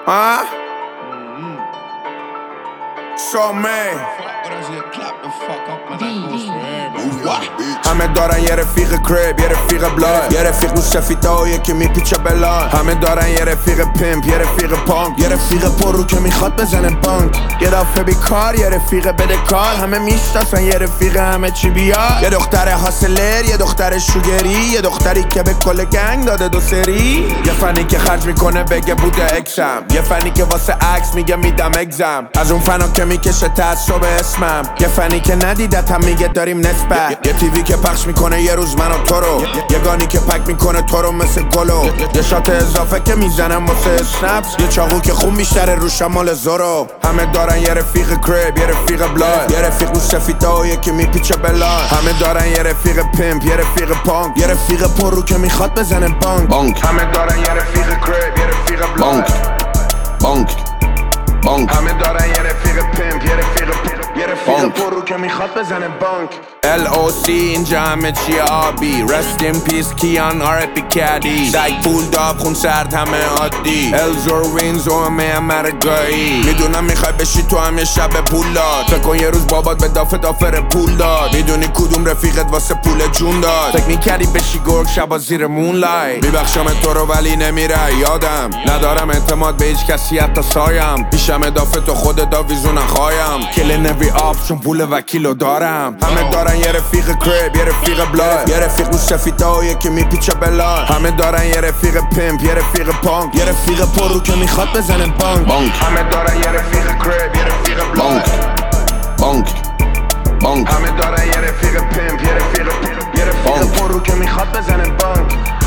Huh? So man همه دارن یه رفیق کرب، یه رفیق بلاد، یه رفیق رو سفیده و یکی میپیچه بلاد. همه دارن یه رفیق پمپ، یه رفیق پانک، یه رفیق پر رو که میخواد بزنه بانک. یه دفعه بیکار، یه رفیق بده کار. همه میشناسن یه رفیق همه چی بیاد. یه دختر هاسلر، یه دختر شوگری، یه دختری که به کل گنگ داده دو سری. یه فنی که خرج میکنه بگه بوده اکسم، یه فنی که واسه عکس میگه میدم اگزم. از اون فنا که میکشه تعصب اسمم، یه فنی که ندیدتم میگه داریم نسبت. یه تیوی که پخش میکنه یه روز منو تو رو، یه گانی که پک میکنه تو رو مثل گلو. یه شات اضافه که میزنم واسه اسنپس، یه چاقو که خون میشتره رو شمال زورو. همه دارن یه رفیق کرب، یه رفیق بلاد، یه رفیق رو سفیده و یکی میپیچه بلاد. همه دارن یه رفیق پمپ، یه رفیق پانک، یه رفیق پر رو که میخواد بزنه بانک. همه دارن یه رفیق کرب، یه رفیق بلاد، بانک. همه دارن یه رفیق پمپ، یه رفیق پر رو که میخواد بزنه بانک. LOC اینجا همه چیه آبی. Rest in peace کیان R.I.P. کدی. سگ پول داب خون سرد همه عادی. الزور وینز و همه امرگایی. میدونم میخوای بشی تو هم یه شب پول داد. فکر کن یه روز بابات به دافر پول داد. میدونی کدوم رفیقت واسه پول جون داد. فکر میکردی بشی گرگ شبا زیر مونلایت. میبخشم تو رو ولی نمیره یادم. ندارم اعتماد به هیچ کسی حتی سایم. پیشم اضافه تو خود داویزون خوایم. کلین اوی آپ چون پول وکیلو دارم. همه دارن یه رفیق کرب، یه رفیق بلاد، یه رفیق رو سفیده و یکی میپیچه بلاد. همه دارن یه رفیق پمپ، یه رفیق پانک، یه رفیق پر رو که میخواد بزنه بانک. همه دارن یه رفیق کرب، یه رفیق بلاد، بانک. همه دارن یه رفیق پمپ، یه رفیق پر رو که میخواد بزنه بانک.